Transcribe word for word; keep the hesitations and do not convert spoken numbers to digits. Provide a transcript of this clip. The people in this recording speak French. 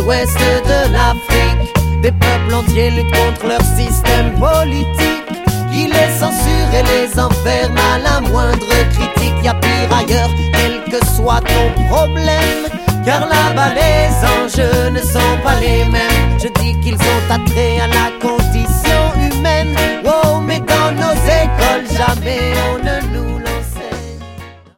l'ouest de l'Afrique. Des peuples entiers luttent contre leur système politique qui les censure et les enferme à la moindre critique. Y'a pire ailleurs, quel que soit ton problème, car là-bas les enjeux ne sont pas les mêmes. Je dis qu'ils ont attrait à la condition humaine. Wow, mais dans nos écoles jamais on ne nous